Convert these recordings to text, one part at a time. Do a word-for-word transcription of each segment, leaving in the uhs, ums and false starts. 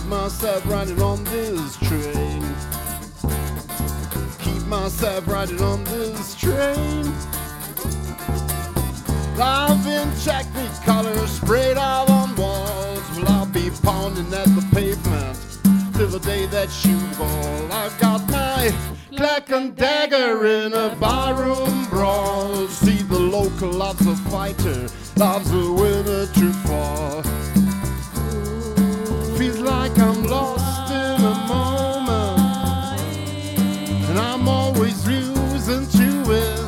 myself riding on this train. Keep myself riding on this train. Love in technicolor sprayed out on walls. Well, I'll be pounding at the pavement till the day that you fall. I've got my cloak and dagger in a barroom brawl. See the local loves a fighter, loves a winner to fall. Feels like I'm lost in a moment, and I'm always losing to win.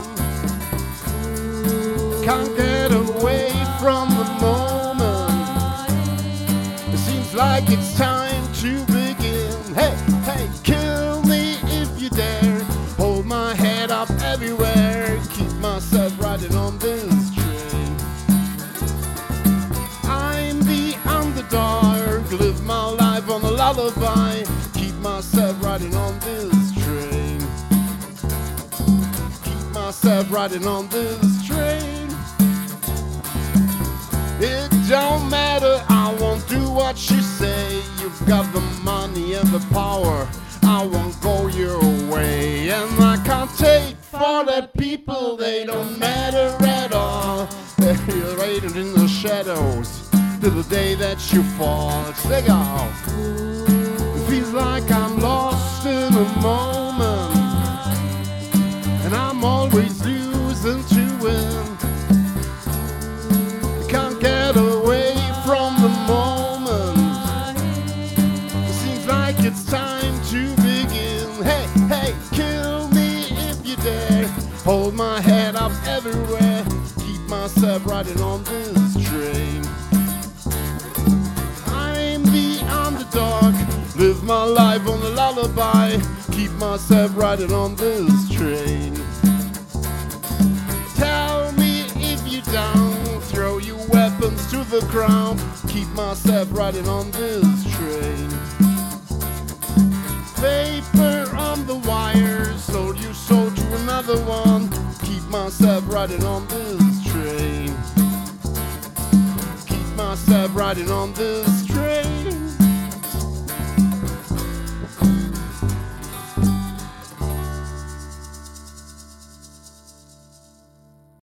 Can't get away from the moment. It seems like it's time to begin. Hey, hey, kill me if you dare. Hold my head up everywhere. Keep myself riding on this train. I'm the underdog, live my life on a lullaby. Keep myself riding on this train. Keep myself riding on this train. It don't matter, I won't do what you say. You've got the money and the power, I won't go your way. And I can't take for that people, they don't matter at all. They're waiting in the shadows till the day that you fall. Stick out. It feels like I'm lost in a moment, and I'm always losing to win. Can't get away from the moment. It seems like it's time to begin. Hey, hey, kill me if you dare. Hold my head up everywhere. Keep myself riding on this train. I'm the underdog, live my life on a lullaby. Keep myself riding on this train. Tell me if you down, throw your weapons to the ground. Keep myself riding on this train. Paper on the wire, sold you sold to another one. Keep myself riding on this train. Keep myself riding on this train.